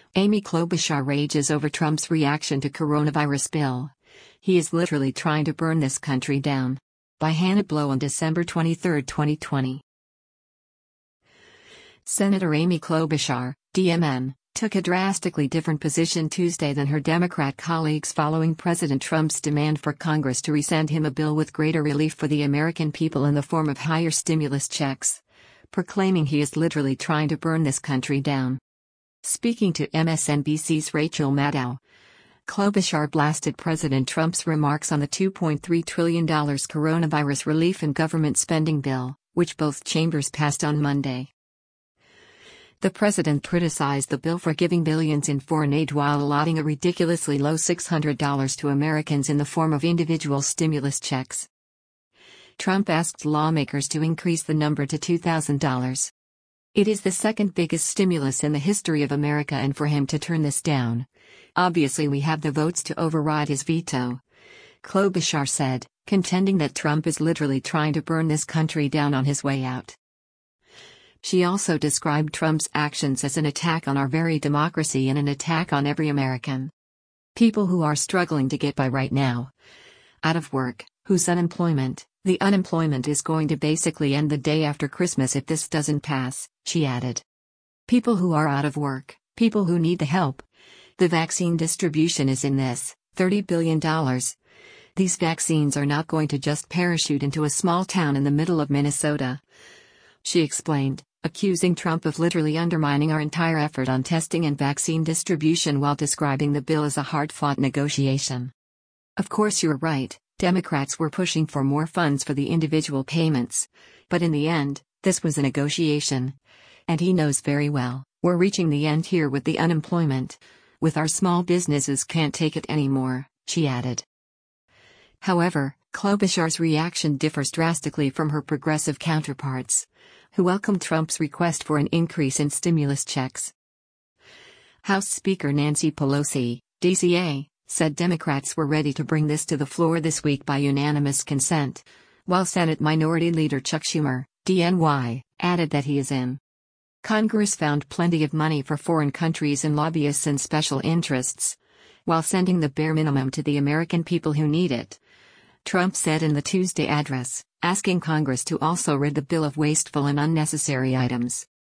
Amy Klobuchar rages over Trump's reaction to coronavirus bill. He is literally trying to burn this country down. By Hannah Blow on December 23, 2020. Senator Amy Klobuchar, DMN, took a drastically different position Tuesday than her Democrat colleagues following President Trump's demand for Congress to resend him a bill with greater relief for the American people in the form of higher stimulus checks, proclaiming he is literally trying to burn this country down. Speaking to MSNBC's Rachel Maddow, Klobuchar blasted President Trump's remarks on the $2.3 trillion coronavirus relief and government spending bill, which both chambers passed on Monday. The president criticized the bill for giving billions in foreign aid while allotting a ridiculously low $600 to Americans in the form of individual stimulus checks. Trump asked lawmakers to increase the number to $2,000. It is the second biggest stimulus in the history of America, and for him to turn this down, obviously we have the votes to override his veto, Klobuchar said, contending that Trump is literally trying to burn this country down on his way out. She also described Trump's actions as an attack on our very democracy and an attack on every American. People who are struggling to get by right now. Out of work, whose the unemployment is going to basically end the day after Christmas if this doesn't pass, she added. People who are out of work, people who need the help. The vaccine distribution is in this, $30 billion. These vaccines are not going to just parachute into a small town in the middle of Minnesota, she explained, accusing Trump of literally undermining our entire effort on testing and vaccine distribution while describing the bill as a hard-fought negotiation. Of course you're right, Democrats were pushing for more funds for the individual payments, but in the end, this was a negotiation. And he knows very well, we're reaching the end here with the unemployment. With our small businesses can't take it anymore, she added. However, Klobuchar's reaction differs drastically from her progressive counterparts, who welcomed Trump's request for an increase in stimulus checks. House Speaker Nancy Pelosi, DCA, said Democrats were ready to bring this to the floor this week by unanimous consent, while Senate Minority Leader Chuck Schumer, DNY, added that he is in. Congress found plenty of money for foreign countries and lobbyists and special interests, while sending the bare minimum to the American people who need it, Trump said in the Tuesday address, asking Congress to also rid the bill of wasteful and unnecessary items.